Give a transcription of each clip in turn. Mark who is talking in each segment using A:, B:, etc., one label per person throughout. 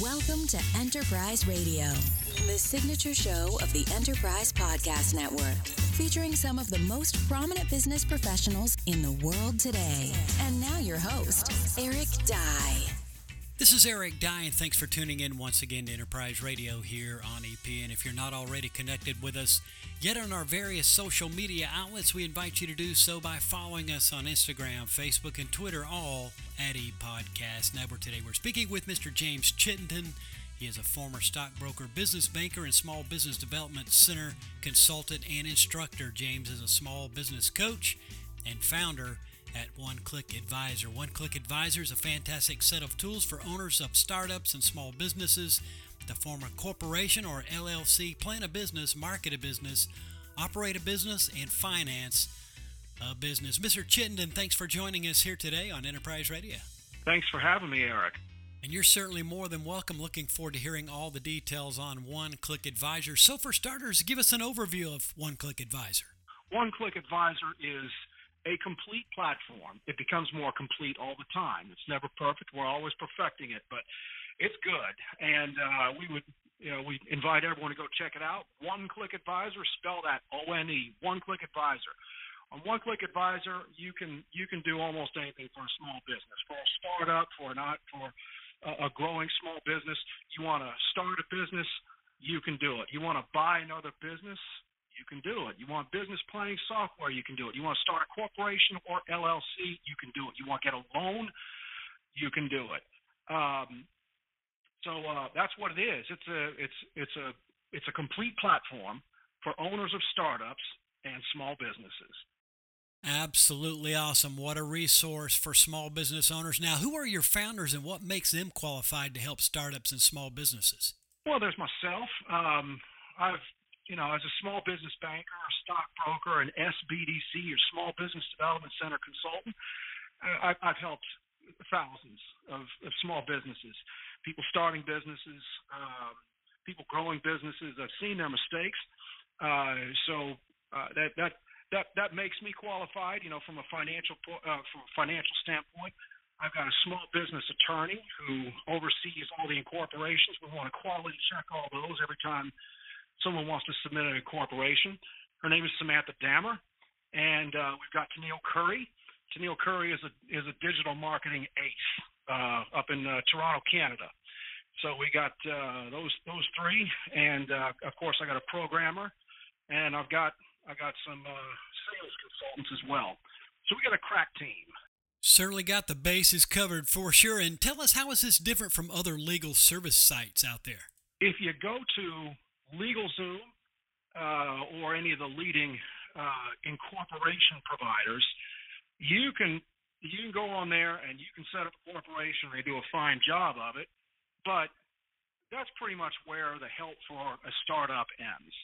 A: Welcome to Enterprise Radio, the signature show of the Enterprise Podcast Network, featuring some of the most prominent business professionals in the world today. And now your host, Eric Dye.
B: This is Eric Dye, and thanks for tuning in once again to Enterprise Radio here on EP. And if you're not already connected with us yet on our various social media outlets, we invite you to do so by following us on Instagram, Facebook, and Twitter, all at ePodcast Network. Today we're speaking with Mr. James Chittenden. He is a former stockbroker, business banker, and small business development center consultant and instructor. James is a small business coach and founder at One Click Advisor. One Click Advisor is a fantastic set of tools for owners of startups and small businesses to form a corporation or LLC, plan a business, market a business, operate a business, and finance a business. Mr. Chittenden, thanks for joining us here today on Enterprise Radio.
C: Thanks for having me, Eric.
B: And you're certainly more than welcome. Looking forward to hearing all the details on One Click Advisor. So for starters, give us an overview of One Click Advisor.
C: One Click Advisor is a complete platform. It becomes more complete all the time. It's never perfect. We're always perfecting it, but it's good. And we invite everyone to go check it out. One Click Advisor, spell that O-N-E, One Click Advisor. On One Click Advisor, you can do almost anything for a small business, for a startup, for a growing small business. You want to start a business, you can do it. You want to buy another business, you can do it. You want business planning software, you can do it. You want to start a corporation or LLC, you can do it. You want to get a loan, you can do it. So that's what it is. It's a complete platform for owners of startups and small businesses.
B: Absolutely awesome. What a resource for small business owners. Now, who are your founders and what makes them qualified to help startups and small businesses?
C: Well, there's myself. As a small business banker, a stockbroker, an SBDC, or Small Business Development Center consultant, I've helped thousands of small businesses, people starting businesses, people growing businesses. I've seen their mistakes. So that makes me qualified, from a financial standpoint. I've got a small business attorney who oversees all the incorporations. We want to quality check all those every time someone wants to submit a corporation. Her name is Samantha Dammer, and we've got Tennille Curry. Tennille Curry is a digital marketing ace up in Toronto, Canada. So we got those three, and of course I got a programmer, and I got some sales consultants as well. So we got a crack team.
B: Certainly got the bases covered for sure. And tell us, how is this different from other legal service sites out there?
C: If you go to LegalZoom or any of the leading incorporation providers, you can go on there and you can set up a corporation. They do a fine job of it, but that's pretty much where the help for a startup ends.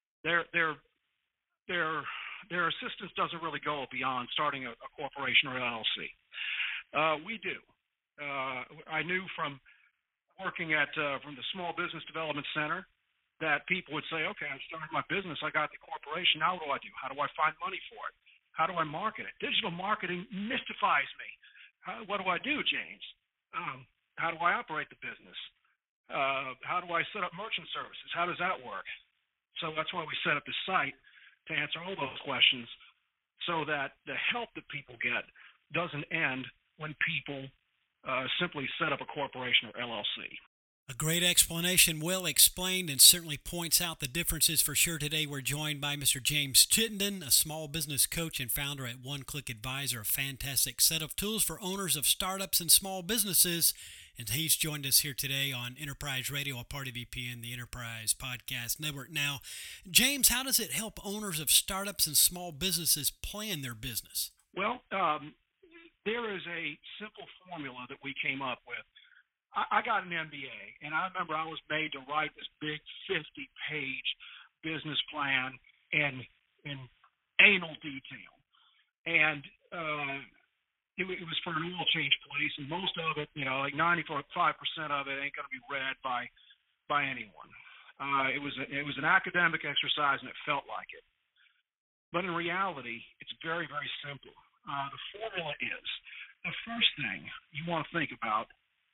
C: Their assistance doesn't really go beyond starting a corporation or LLC. We do. I knew from working from the Small Business Development Center that people would say, okay, I started my business, I got the corporation, now what do I do? How do I find money for it? How do I market it? Digital marketing mystifies me. What do I do, James? How do I operate the business? How do I set up merchant services? How does that work? So that's why we set up this site, to answer all those questions, so that the help that people get doesn't end when people simply set up a corporation or LLC.
B: A great explanation, well explained, and certainly points out the differences for sure. Today we're joined by Mr. James Chittenden, a small business coach and founder at One Click Advisor, a fantastic set of tools for owners of startups and small businesses. And he's joined us here today on Enterprise Radio, a part of EPN, the Enterprise Podcast Network. Now, James, how does it help owners of startups and small businesses plan their business?
C: Well, there is a simple formula that we came up with. I got an MBA, and I remember I was made to write this big 50-page business plan in anal detail. And it was for an oil change place, and most of it, like 95% of it ain't going to be read by anyone. It was an academic exercise, and it felt like it. But in reality, it's very, very simple. The formula is, the first thing you want to think about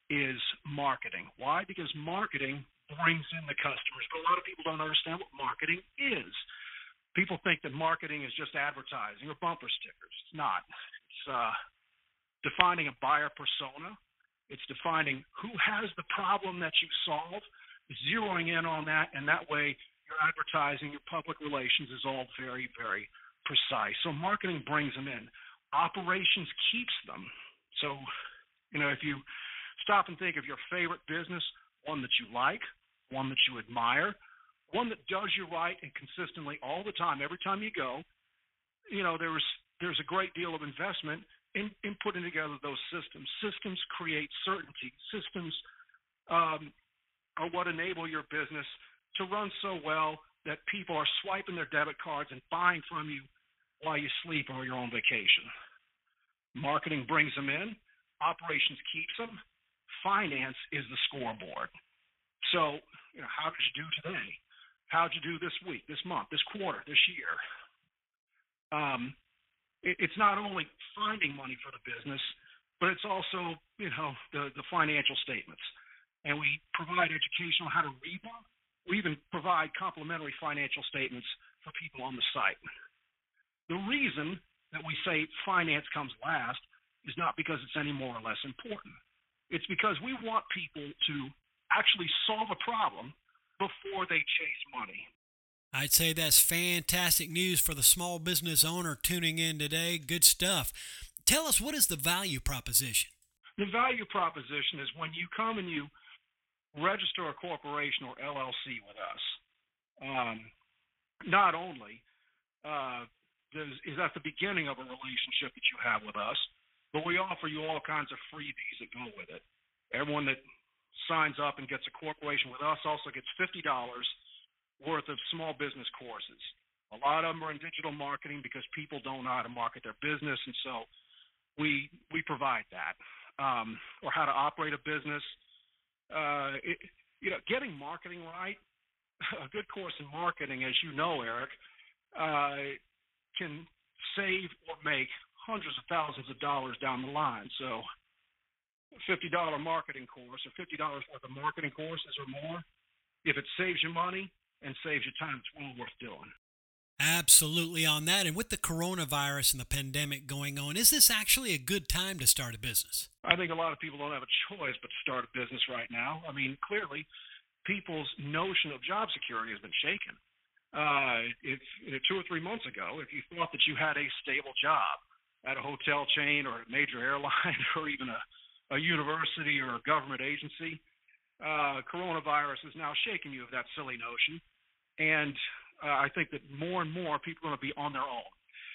C: is marketing. Why? Because marketing brings in the customers, but a lot of people don't understand what marketing is. People think that marketing is just advertising or bumper stickers. It's not. It's defining a buyer persona. It's defining who has the problem that you solve, zeroing in on that, and that way your advertising, your public relations is all very, very precise. So marketing brings them in. Operations keeps them. So, if you stop and think of your favorite business, one that you like, one that you admire, one that does you right and consistently all the time, every time you go, there's a great deal of investment in putting together those systems. Systems create certainty. Systems are what enable your business to run so well that people are swiping their debit cards and buying from you while you sleep or you're on vacation. Marketing brings them in. Operations keeps them. Finance is the scoreboard. So, how did you do today? How did you do this week, this month, this quarter, this year? It's not only finding money for the business, but it's also, the financial statements. And we provide education on how to read them. We even provide complimentary financial statements for people on the site. The reason that we say finance comes last is not because it's any more or less important. It's because we want people to actually solve a problem before they chase money.
B: I'd say that's fantastic news for the small business owner tuning in today. Good stuff. Tell us, what is the value proposition?
C: The value proposition is when you come and you register a corporation or LLC with us, not only is at the beginning of a relationship that you have with us, but we offer you all kinds of freebies that go with it. Everyone that signs up and gets a corporation with us also gets $50 worth of small business courses. A lot of them are in digital marketing because people don't know how to market their business, and so we provide that. Or how to operate a business. Getting marketing right, a good course in marketing, as you know, Eric, can save or make hundreds of thousands of dollars down the line. So a $50 marketing course or $50 worth of marketing courses or more, if it saves you money and saves you time, it's well worth doing.
B: Absolutely on that. And with the coronavirus and the pandemic going on, is this actually a good time to start a business?
C: I think a lot of people don't have a choice but to start a business right now. I mean, clearly, people's notion of job security has been shaken. If 2 or 3 months ago, if you thought that you had a stable job at a hotel chain or a major airline or even a university or a government agency, coronavirus is now shaking you of that silly notion. And I think that more and more people are going to be on their own.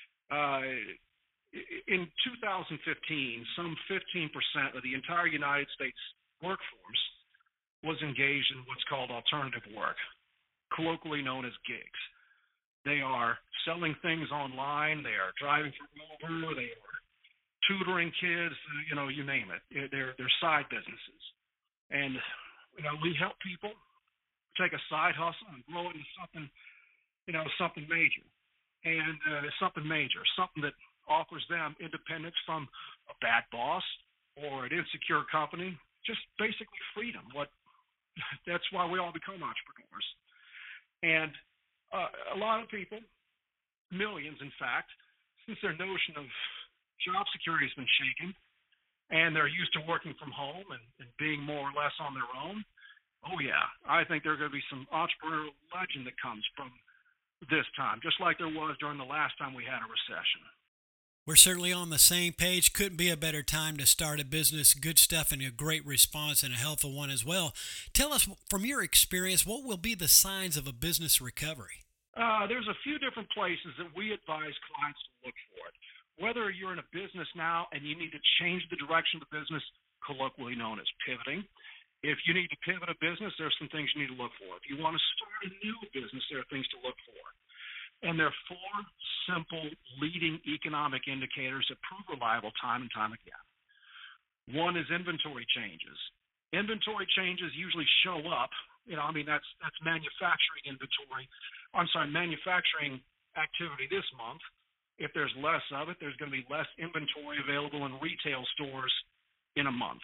C: In 2015, some 15% of the entire United States workforce was engaged in what's called alternative work, colloquially known as gigs. They are selling things online. They are driving for Uber. They are tutoring kids. You name it. They're side businesses. And we help people take a side hustle and grow it into something major. And something that offers them independence from a bad boss or an insecure company, just basically freedom. That's why we all become entrepreneurs. And a lot of people, millions in fact, since their notion of job security has been shaken and they're used to working from home and being more or less on their own, I think there's going to be some entrepreneurial legend that comes from this time, just like there was during the last time we had a recession.
B: We're certainly on the same page. Couldn't be a better time to start a business. Good stuff and a great response and a helpful one as well. Tell us, from your experience, what will be the signs of a business recovery?
C: There's a few different places that we advise clients to look for it. Whether you're in a business now and you need to change the direction of the business, colloquially known as pivoting. If you need to pivot a business, there's some things you need to look for. If you want to start a new business, there are things to look for. And there are 4 simple leading economic indicators that prove reliable time and time again. One is inventory changes. Inventory changes usually show up, that's manufacturing inventory. Manufacturing activity this month. If there's less of it, there's going to be less inventory available in retail stores in a month.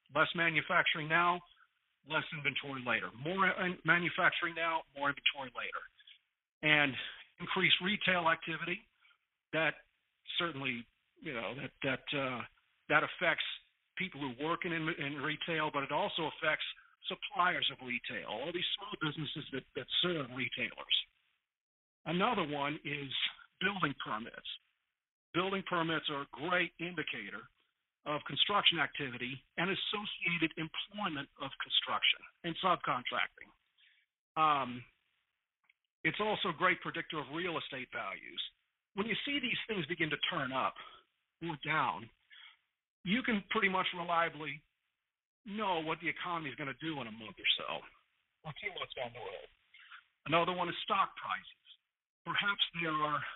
C: Less manufacturing now, less inventory later. More manufacturing now, more inventory later. And increased retail activity, that certainly, that affects people who work in retail, but it also affects suppliers of retail, all these small businesses that serve retailers. Another one is building permits. Building permits are a great indicator of construction activity and associated employment of construction and subcontracting. It's also a great predictor of real estate values. When you see these things begin to turn up or down, you can pretty much reliably know what the economy is going to do in a month or so, or 2 months down the road. Another one is stock prices. Perhaps there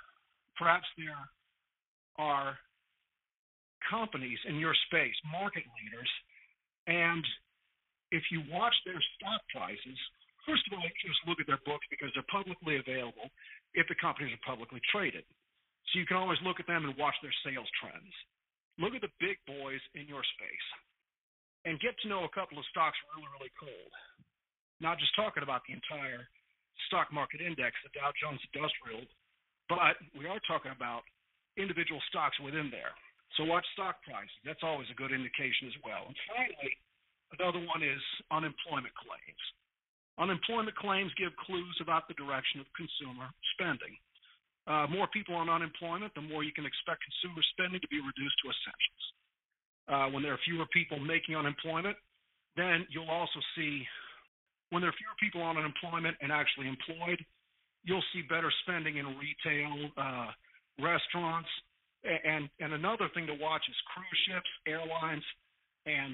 C: are companies in your space, market leaders, and if you watch their stock prices, first of all, you just look at their books because they're publicly available if the companies are publicly traded. So you can always look at them and watch their sales trends. Look at the big boys in your space and get to know a couple of stocks really, really cold. Not just talking about the entire stock market index, the Dow Jones Industrial, but we are talking about individual stocks within there. So watch stock prices. That's always a good indication as well. And finally, another one is unemployment claims. Unemployment claims give clues about the direction of consumer spending. More people on unemployment, the more you can expect consumer spending to be reduced to essentials. When there are fewer people making unemployment, then you'll also see when there are fewer people on unemployment and actually employed, you'll see better spending in retail, restaurants, and another thing to watch is cruise ships, airlines, and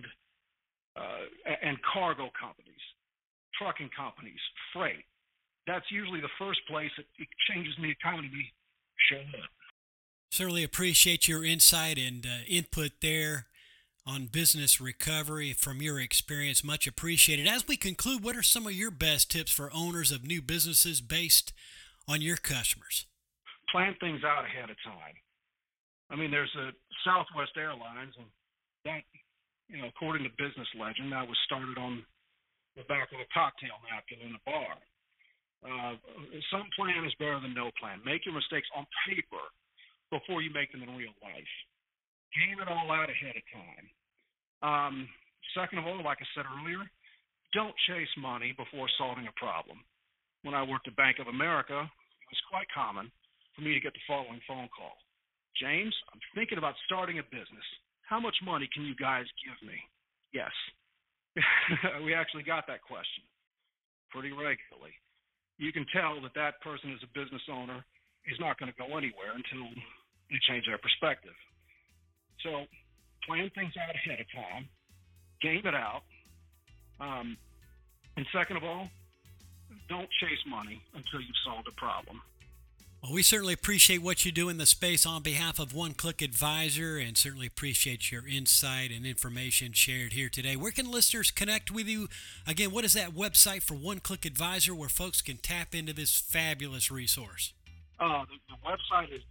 C: cargo companies, trucking companies, freight. That's usually the first place that changes in the economy show up.
B: Certainly appreciate your insight and input there on business recovery from your experience. Much appreciated. As we conclude, what are some of your best tips for owners of new businesses based on your customers?
C: Plan things out ahead of time. I mean, there's a Southwest Airlines, and that, according to business legend, that was started on the back of a cocktail napkin in a bar. Some plan is better than no plan. Make your mistakes on paper before you make them in real life. Game it all out ahead of time. Second of all, like I said earlier, don't chase money before solving a problem. When I worked at Bank of America, it was quite common for me to get the following phone call. James, I'm thinking about starting a business. How much money can you guys give me? Yes. We actually got that question pretty regularly. You can tell that person is a business owner is not going to go anywhere until they change their perspective. So plan things out ahead of time, game it out, and second of all, don't chase money until you've solved a problem.
B: Well, we certainly appreciate what you do in the space on behalf of One Click Advisor, and certainly appreciate your insight and information shared here today. Where can listeners connect with you? Again, what is that website for One Click Advisor where folks can tap into this fabulous resource?
C: The website is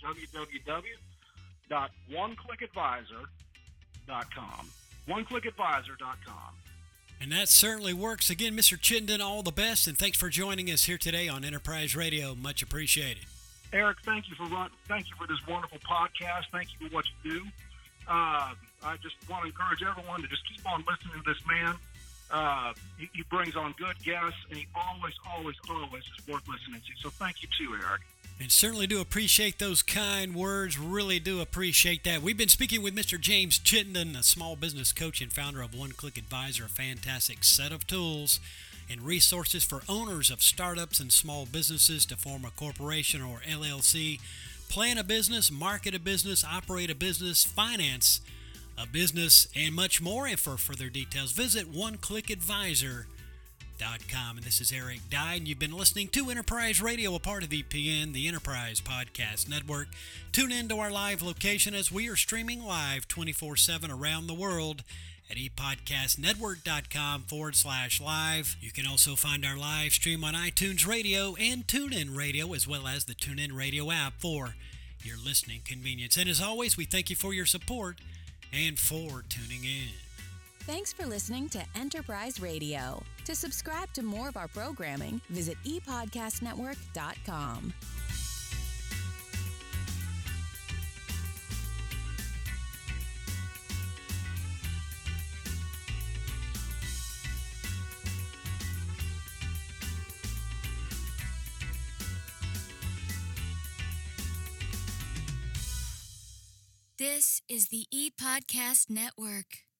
C: www.oneclickadvisor.com. oneclickadvisor.com.
B: And that certainly works. Again, Mr. Chittenden, all the best, and thanks for joining us here today on Enterprise Radio. Much appreciated.
C: Eric, thank you for this wonderful podcast. Thank you for what you do. I just want to encourage everyone to just keep on listening to this man. He brings on good guests, and he always is worth listening to. So thank you too, Eric.
B: And certainly do appreciate those kind words. Really do appreciate that. We've been speaking with Mr. James Chittenden, a small business coach and founder of One Click Advisor, a fantastic set of tools and resources for owners of startups and small businesses to form a corporation or LLC, plan a business, market a business, operate a business, finance a business, and much more. And for further details, visit oneclickadvisor.com. And this is Eric Dye, and you've been listening to Enterprise Radio, a part of EPN, the Enterprise Podcast Network. Tune in to our live location as we are streaming live 24/7 around the world at epodcastnetwork.com/live. You can also find our live stream on iTunes Radio and TuneIn Radio, as well as the TuneIn Radio app for your listening convenience. And as always, we thank you for your support and for tuning in.
A: Thanks for listening to Enterprise Radio. To subscribe to more of our programming, visit epodcastnetwork.com. This is the ePodcast Network.